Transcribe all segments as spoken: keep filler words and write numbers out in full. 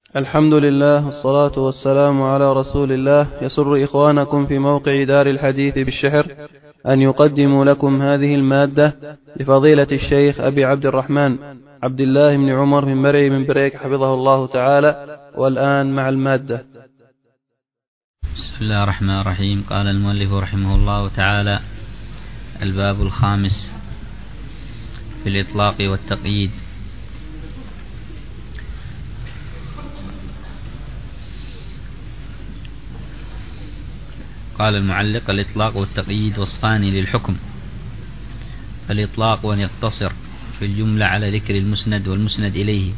الحمد لله والصلاة والسلام على رسول الله. يسر إخوانكم في موقع دار الحديث بالشحر أن يقدموا لكم هذه المادة لفضيلة الشيخ أبي عبد الرحمن عبد الله بن عمر بن مرعي بن بريك حفظه الله تعالى. والآن مع المادة. بسم الله الرحمن الرحيم. قال المؤلف رحمه الله تعالى: الباب الخامس في الإطلاق والتقييد. قال المعلق: الإطلاق والتقييد وصفان للحكم. الإطلاق أن يقتصر في الجملة على ذكر المسند والمسند إليه،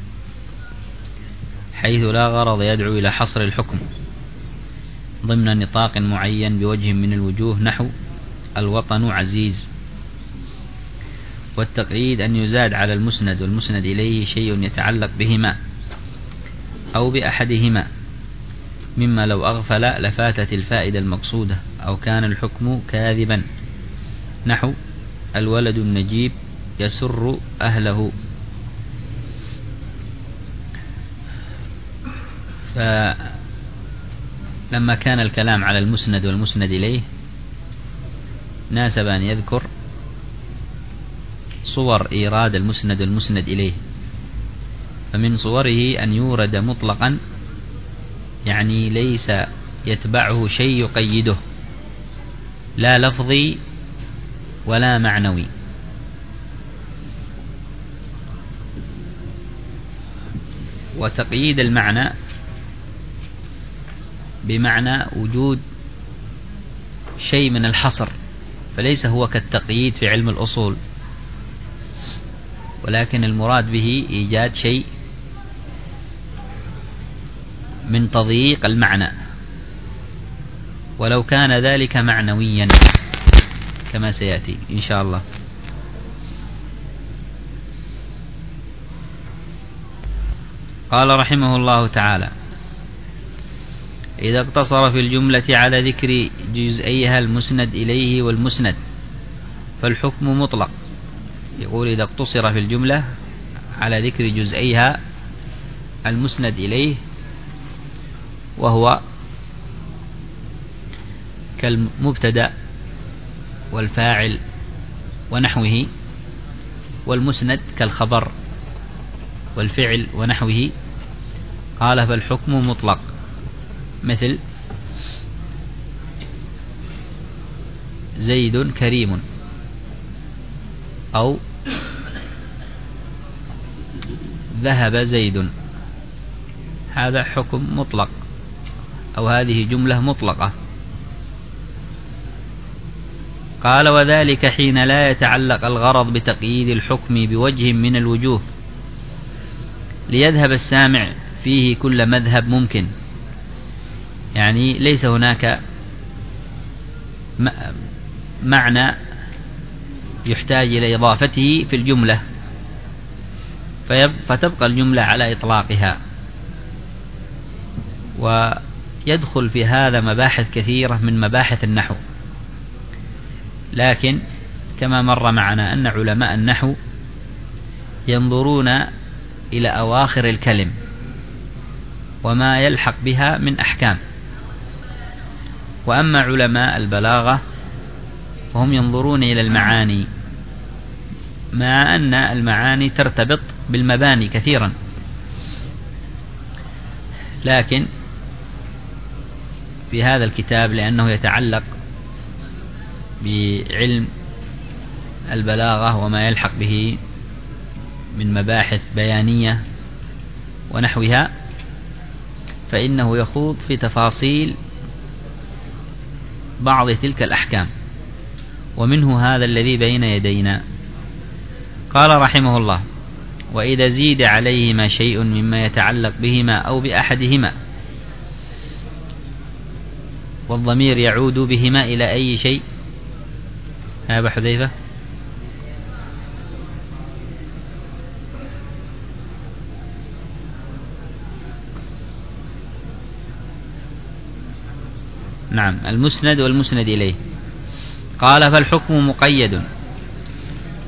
حيث لا غرض يدعو إلى حصر الحكم ضمن نطاق معين بوجه من الوجوه، نحو الوطن عزيز. والتقييد أن يزاد على المسند والمسند إليه شيء يتعلق بهما أو بأحدهما، مما لو أغفل لفاتت الفائدة المقصودة أو كان الحكم كاذبا، نحو الولد النجيب يسر أهله. فلما كان الكلام على المسند والمسند إليه ناسب أن يذكر صور إيراد المسند والمسند إليه. فمن صوره أن يورد مطلقا، يعني ليس يتبعه شيء يقيده، لا لفظي ولا معنوي. وتقييد المعنى بمعنى وجود شيء من الحصر، فليس هو كالتقييد في علم الأصول، ولكن المراد به إيجاد شيء من تضييق المعنى، ولو كان ذلك معنويا كما سيأتي إن شاء الله. قال رحمه الله تعالى: إذا اقتصر في الجملة على ذكر جزئيها المسند إليه والمسند فالحكم مطلق. يقول: إذا اقتصر في الجملة على ذكر جزئيها المسند إليه، وهو كالمبتدأ والفاعل ونحوه، والمسند كالخبر والفعل ونحوه، قال: فالحكم مطلق، مثل زيد كريم، أو ذهب زيد. هذا حكم مطلق، أو هذه جملة مطلقة. قال: وذلك حين لا يتعلق الغرض بتقييد الحكم بوجه من الوجوه، ليذهب السامع فيه كل مذهب ممكن. يعني ليس هناك معنى يحتاج إلى إضافته في الجملة، فتبقى الجملة على إطلاقها. ويدخل في هذا مباحث كثيرة من مباحث النحو، لكن كما مر معنا أن علماء النحو ينظرون إلى أواخر الكلم وما يلحق بها من أحكام، وأما علماء البلاغة فهم ينظرون إلى المعاني، مع أن المعاني ترتبط بالمباني كثيرا، لكن في هذا الكتاب لأنه يتعلق بعلم البلاغة وما يلحق به من مباحث بيانية ونحوها، فإنه يخوض في تفاصيل بعض تلك الأحكام، ومنه هذا الذي بين يدينا. قال رحمه الله: وإذا زيد عليهما شيء مما يتعلق بهما أو بأحدهما، والضمير يعود بهما إلى أي شيء؟ يا أبا حذيفة. نعم، المسند والمسند إليه. قال: فالحكم مقيد،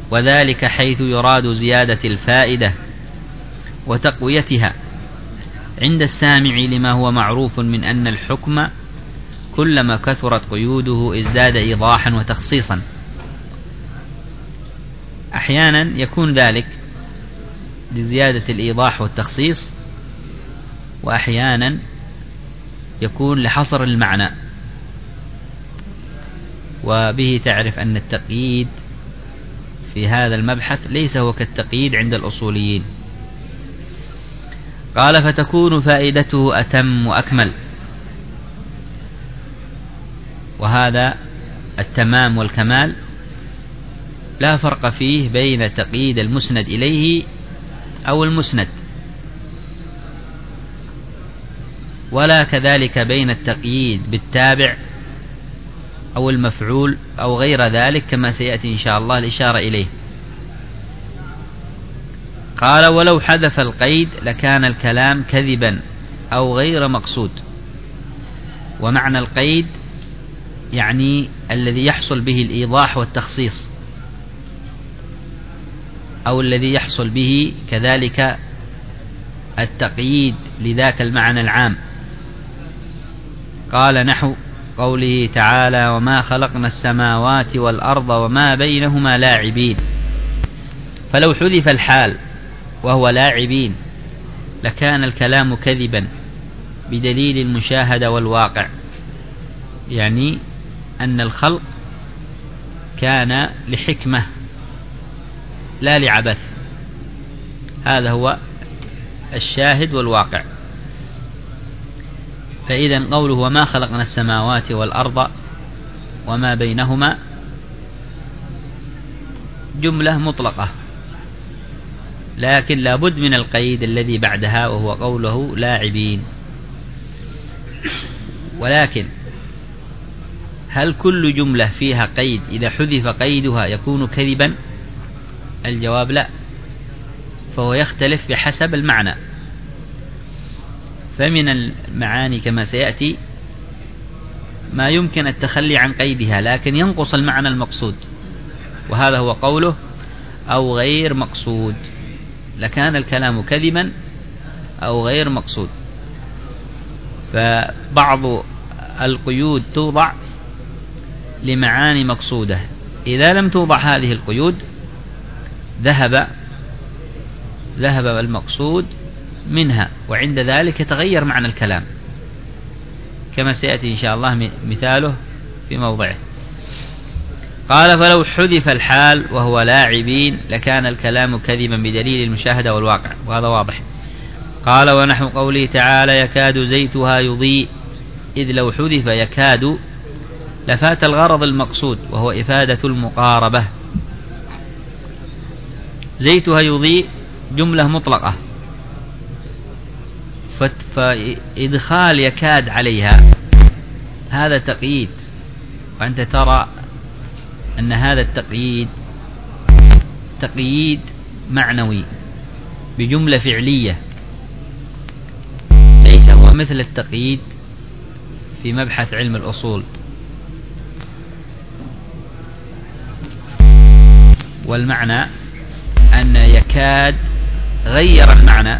وذلك حيث يراد زيادة الفائدة وتقويتها عند السامع لما هو معروف من أن الحكم كلما كثرت قيوده ازداد إيضاحا وتخصيصا. أحيانا يكون ذلك لزيادة الإيضاح والتخصيص، وأحيانا يكون لحصر المعنى، وبه تعرف أن التقييد في هذا المبحث ليس هو كالتقييد عند الأصوليين. قال فتكون فائدته أتم وأكمل. وهذا التمام والكمال لا فرق فيه بين تقييد المسند إليه أو المسند، ولا كذلك بين التقييد بالتابع أو المفعول أو غير ذلك، كما سيأتي إن شاء الله الإشارة إليه. قال ولو حذف القيد لكان الكلام كذبا أو غير مقصود. ومعنى القيد يعني الذي يحصل به الإيضاح والتخصيص، أو الذي يحصل به كذلك التقييد لذاك المعنى العام. قال نحو قوله تعالى وما خلقنا السماوات والأرض وما بينهما لاعبين. فلو حذف الحال وهو لاعبين لكان الكلام كذبا بدليل المشاهدة والواقع، يعني أن الخلق كان لحكمة لا لعبث. هذا هو الشاهد والواقع. فإذا قوله وما خلقنا السماوات والأرض وما بينهما جملة مطلقة، لكن لابد من القيد الذي بعدها وهو قوله لاعبين. ولكن هل كل جملة فيها قيد إذا حذف قيدها يكون كذبا؟ الجواب لا، فهو يختلف بحسب المعنى. فمن المعاني كما سيأتي ما يمكن التخلي عن قيدها لكن ينقص المعنى المقصود، وهذا هو قوله أو غير مقصود، لكان الكلام كذبا أو غير مقصود. فبعض القيود توضع لمعاني مقصودة، إذا لم توضع هذه القيود ذهب ذهب المقصود منها، وعند ذلك يتغير معنى الكلام، كما سيأتي إن شاء الله مثاله في موضعه. قال فلو حذف الحال وهو لاعبين لكان الكلام كذبا بدليل المشاهدة والواقع، وهذا واضح. قال ونحو قوله تعالى يكاد زيتها يضيء، إذ لو حذف يكاد لفات الغرض المقصود وهو إفادة المقاربة. زيتها يضيء جملة مطلقة، فإدخال يكاد عليها هذا تقييد، وأنت ترى أن هذا التقييد تقييد معنوي بجملة فعلية، ليس هو مثل التقييد في مبحث علم الأصول. والمعنى أن يكاد غير المعنى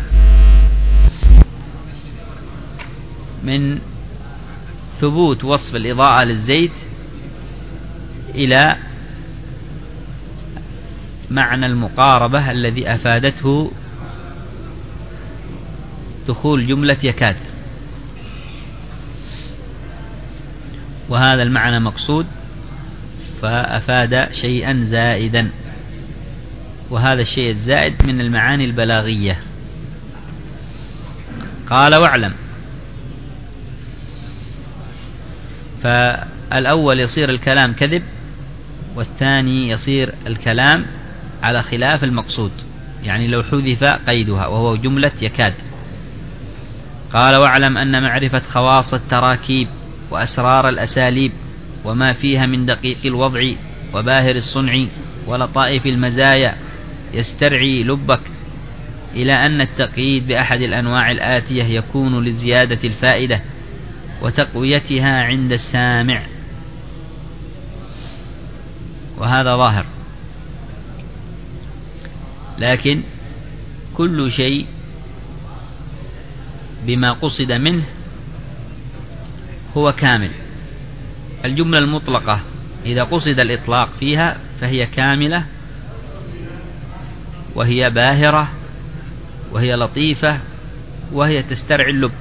من ثبوت وصف الإضاءة للزيت إلى معنى المقاربة الذي أفادته دخول جملة يكاد، وهذا المعنى مقصود فأفاد شيئا زائدا، وهذا الشيء الزائد من المعاني البلاغية. قال واعلم، فالأول يصير الكلام كذب، والثاني يصير الكلام على خلاف المقصود، يعني لو حذف قيدها وهو جملة يكاد. قال واعلم أن معرفة خواص التراكيب وأسرار الأساليب وما فيها من دقيق الوضع وباهر الصنع ولطائف المزايا يسترعي لبك إلى أن التقييد بأحد الأنواع الآتية يكون لزيادة الفائدة وتقويتها عند السامع، وهذا ظاهر. لكن كل شيء بما قصد منه هو كامل. الجملة المطلقة إذا قصد الإطلاق فيها فهي كاملة، وهي باهرة، وهي لطيفة، وهي تسترعي اللب.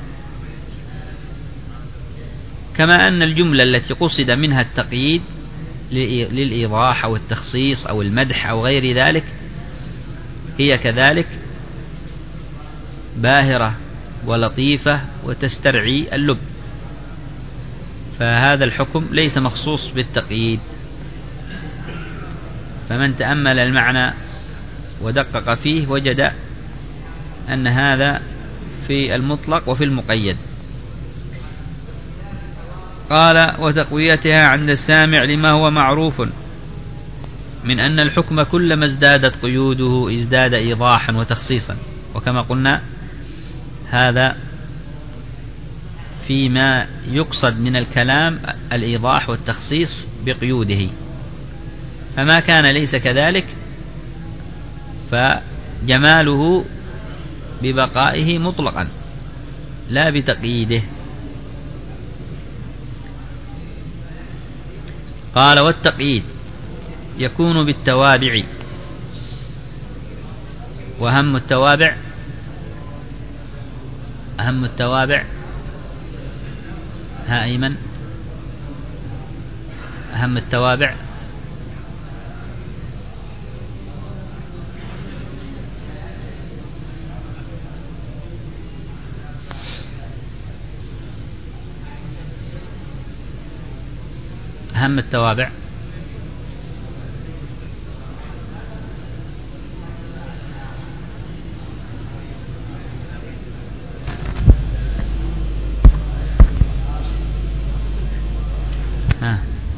كما أن الجملة التي قصد منها التقييد للإيضاح أو التخصيص أو المدح أو غير ذلك هي كذلك باهرة ولطيفة وتسترعي اللب. فهذا الحكم ليس مخصوص بالتقييد. فمن تأمل المعنى ودقق فيه وجد أن هذا في المطلق وفي المقيد. قال: وتقويتها عند السامع لما هو معروف من أن الحكم كلما ازدادت قيوده ازداد إيضاحا وتخصيصا. وكما قلنا هذا فيما يقصد من الكلام الإيضاح والتخصيص بقيوده، فما كان ليس كذلك فجماله ببقائه مطلقا لا بتقييده. قال: والتقييد يكون بالتوابع. وأهم التوابع أهم التوابع ها أيمن أهم التوابع أهم التوابع ها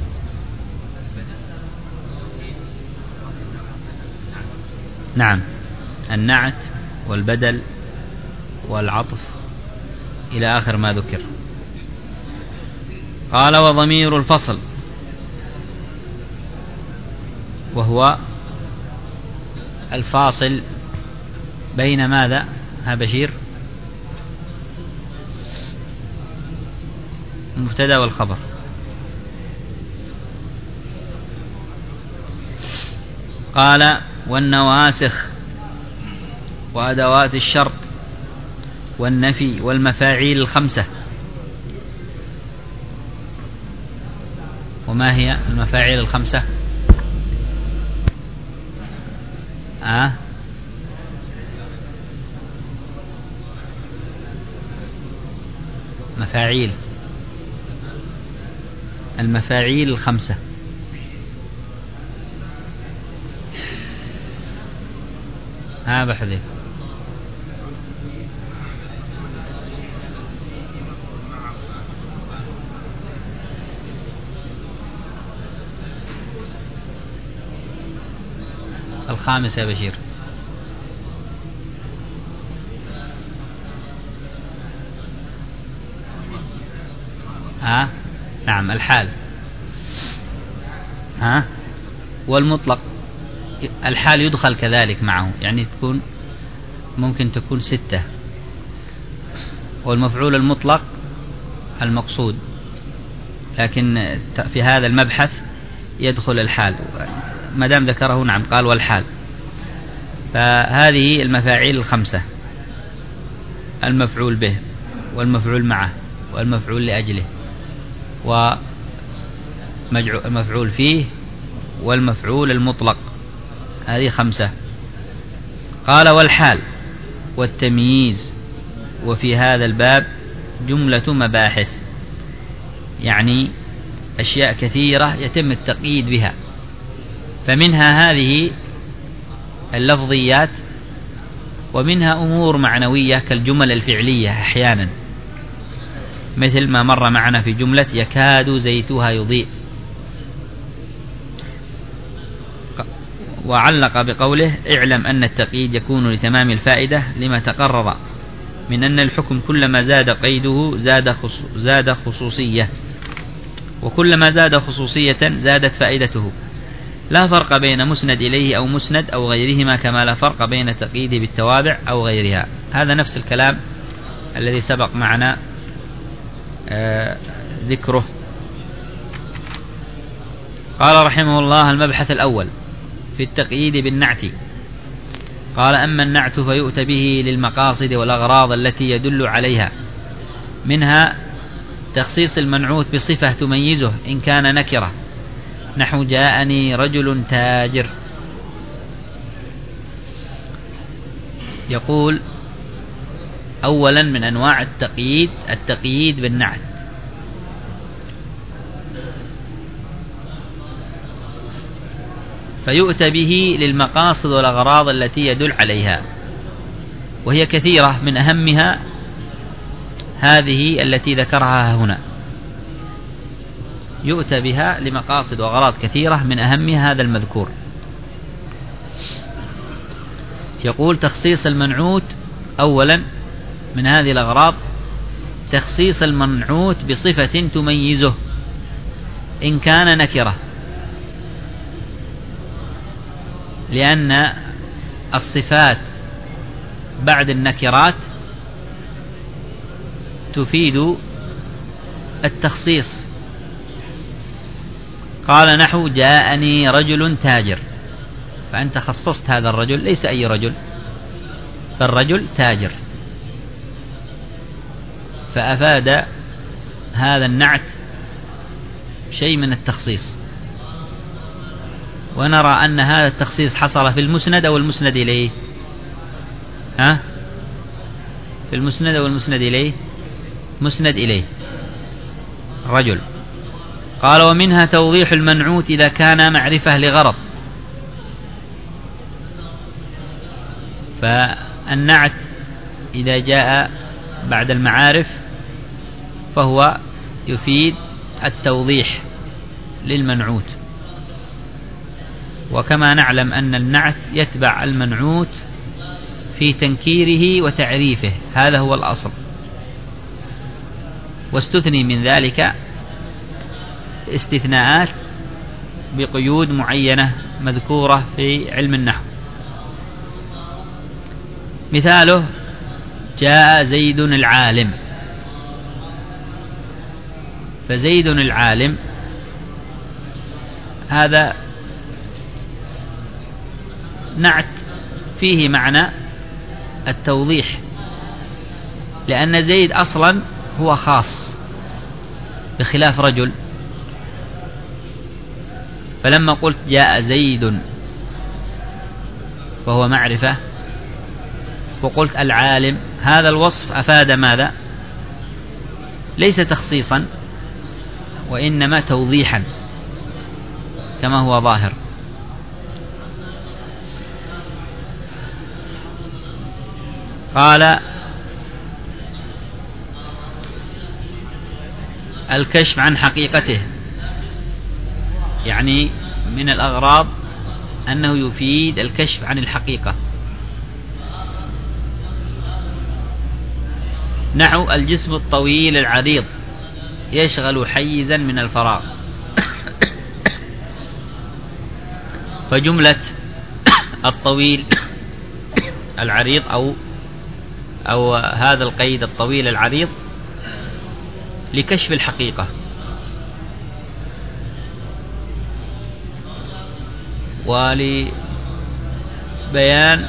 نعم، النعت والبدل والعطف إلى آخر ما ذكر. قال: وضمير الفصل وهو الفاصل بين ماذا؟ ها بشير؟ المبتدأ والخبر. قال: والنواسخ وأدوات الشرط والنفي والمفاعيل الخمسة. وما هي المفاعيل الخمسة؟ آه مفاعيل المفاعيل الخمسة. ها بحذف الخامس يا بشير. ها نعم الحال. ها والمطلق الحال يدخل كذلك معه، يعني تكون ممكن تكون ستة. والمفعول المطلق المقصود، لكن في هذا المبحث يدخل الحال ما دام ذكره. نعم قال والحال. فهذه المفاعيل الخمسة: المفعول به والمفعول معه والمفعول لأجله والمفعول فيه والمفعول المطلق. هذه خمسة. قال: والحال والتمييز. وفي هذا الباب جملة مباحث، يعني أشياء كثيرة يتم التقييد بها. فمنها هذه اللفظيات، ومنها أمور معنوية كالجمل الفعلية أحيانا، مثل ما مر معنا في جملة يكاد زيتها يضيء. وعلق بقوله: اعلم أن التقييد يكون لتمام الفائدة لما تقرر من أن الحكم كلما زاد قيده زاد زاد خصوصية، وكلما زاد خصوصية زادت فائدته. لا فرق بين مسند إليه أو مسند أو غيرهما، كما لا فرق بين التقييد بالتوابع أو غيرها. هذا نفس الكلام الذي سبق معنا آه ذكره. قال رحمه الله: المبحث الأول في التقييد بالنعت. قال: أما النعت فيؤتى به للمقاصد والأغراض التي يدل عليها، منها تخصيص المنعوت بصفة تميزه إن كان نكرة، نحو جاءني رجل تاجر. يقول: أولا من أنواع التقييد التقييد بالنعت. فيؤتى به للمقاصد والأغراض التي يدل عليها، وهي كثيرة، من أهمها هذه التي ذكرها هنا. يؤتى بها لمقاصد وأغراض كثيرة، من أهمها هذا المذكور. يقول: تخصيص المنعوت. أولا من هذه الأغراض تخصيص المنعوت بصفة تميزه إن كان نكرة، لأن الصفات بعد النكرات تفيد التخصيص. قال: نحو جاءني رجل تاجر، فأنت خصصت هذا الرجل، ليس أي رجل، فالرجل تاجر، فأفاد هذا النعت شيء من التخصيص. ونرى أن هذا التخصيص حصل في المسند أو المسند إليه؟ ها؟ في المسند أو المسند إليه؟ مسند إليه رجل. قال: ومنها توضيح المنعوت إذا كان معرفة لغرض. فالنعت إذا جاء بعد المعارف فهو يفيد التوضيح للمنعوت، وكما نعلم أن النعت يتبع المنعوت في تنكيره وتعريفه، هذا هو الأصل. واستثني من ذلك استثناءات بقيود معينة مذكورة في علم النحو. مثاله: جاء زيد العالم. فزيد العالم هذا نعت فيه معنى التوضيح، لأن زيد أصلا هو خاص بخلاف رجل. فلما قلت جاء زيد فهو معرفة، وقلت العالم، هذا الوصف أفاد ماذا؟ ليس تخصيصا، وإنما توضيحا كما هو ظاهر. قال: الكشف عن حقيقته، يعني من الأغراض أنه يفيد الكشف عن الحقيقة. نحو الجسم الطويل العريض يشغل حيزا من الفراغ. فجملة الطويل العريض أو أو هذا القيد الطويل العريض لكشف الحقيقة، ولبيان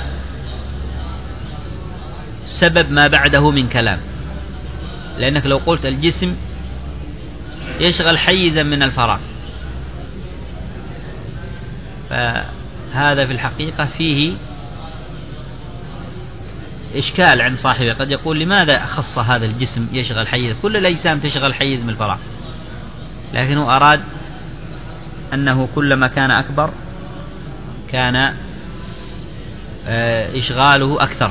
سبب ما بعده من كلام. لأنك لو قلت الجسم يشغل حيزا من الفراغ، فهذا في الحقيقة فيه إشكال عند صاحبه، قد يقول: لماذا خص هذا الجسم يشغل حيز؟ كل الأجسام تشغل حيز من الفراغ، لكنه أراد أنه كلما كان أكبر كان إشغاله أكثر،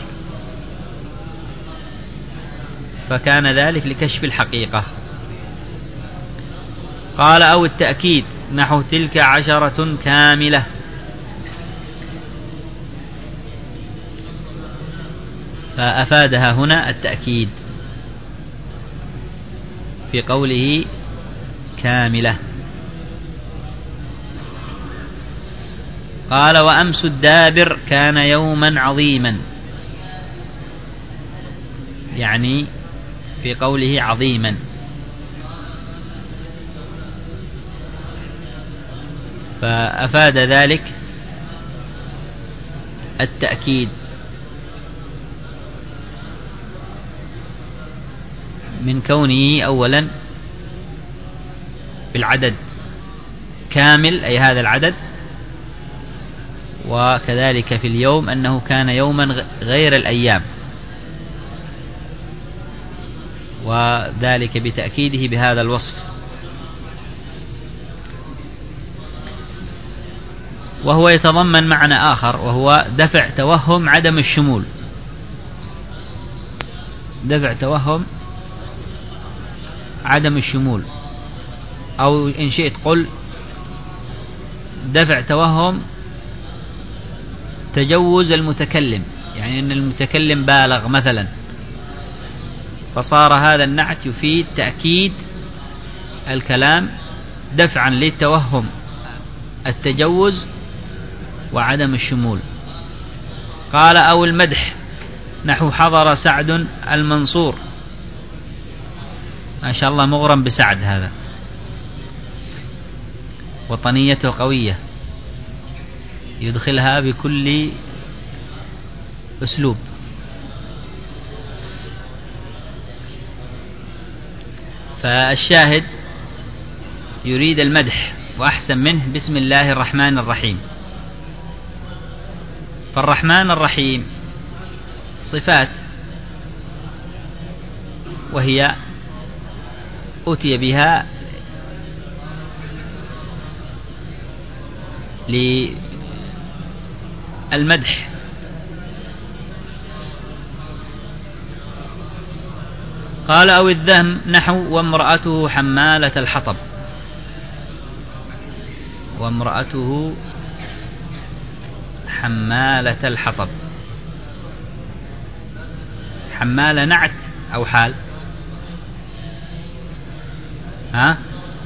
فكان ذلك لكشف الحقيقة. قال: أو التأكيد، نحو تلك عشرة كاملة. فأفادها هنا التأكيد في قوله كاملة. قال: وأمس الدابر كان يوما عظيما، يعني في قوله عظيما. فأفاد ذلك التأكيد من كونه أولا بالعدد كامل، أي هذا العدد، وكذلك في اليوم أنه كان يوما غير الأيام، وذلك بتأكيده بهذا الوصف. وهو يتضمن معنى آخر، وهو دفع توهم عدم الشمول، دفع توهم عدم الشمول، أو إن شئت قل دفع توهم تجوز المتكلم، يعني أن المتكلم بالغ مثلا، فصار هذا النعت يفيد تأكيد الكلام دفعا للتوهم التجوز وعدم الشمول. قال أو المدح، نحو حضر سعد المنصور. ما شاء الله مغرم بسعد، هذا وطنيته قوية يدخلها بكل أسلوب. فالشاهد يريد المدح وأحسن منه بسم الله الرحمن الرحيم. فالرحمن الرحيم صفات، وهي أتي بها للمدح. قال أو الذم، نحو وامرأته حمالة الحطب. وامرأته حمالة الحطب، حمالة نعت أو حال؟ ها؟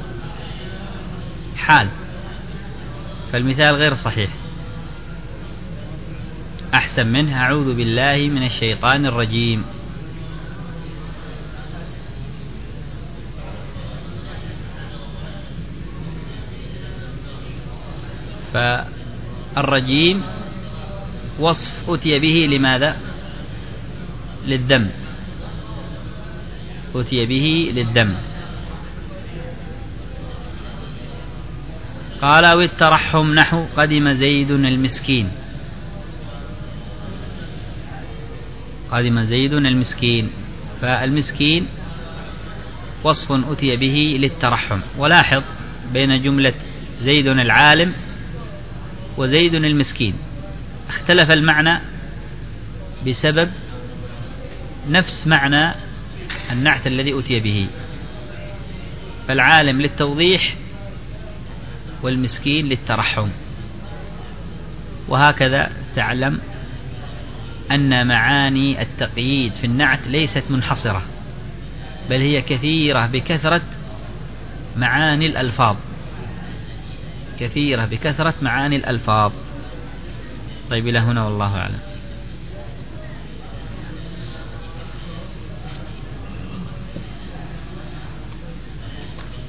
حال، فالمثال غير صحيح. أحسن منه أعوذ بالله من الشيطان الرجيم. فالرجيم وصف أتي به لماذا؟ للذم، أتي به للذم. قال أو الترحم، نحو قدم زيد المسكين. قدم زيد المسكين، فالمسكين وصف أتي به للترحم. ولاحظ بين جملة زيد العالم وزيد المسكين اختلف المعنى بسبب نفس معنى النعت الذي أتي به، فالعالم للتوضيح والمسكين للترحم. وهكذا تعلم أن معاني التقييد في النعت ليست منحصرة، بل هي كثيرة بكثرة معاني الألفاظ، كثيرة بكثرة معاني الألفاظ. طيب إلى هنا والله أعلم.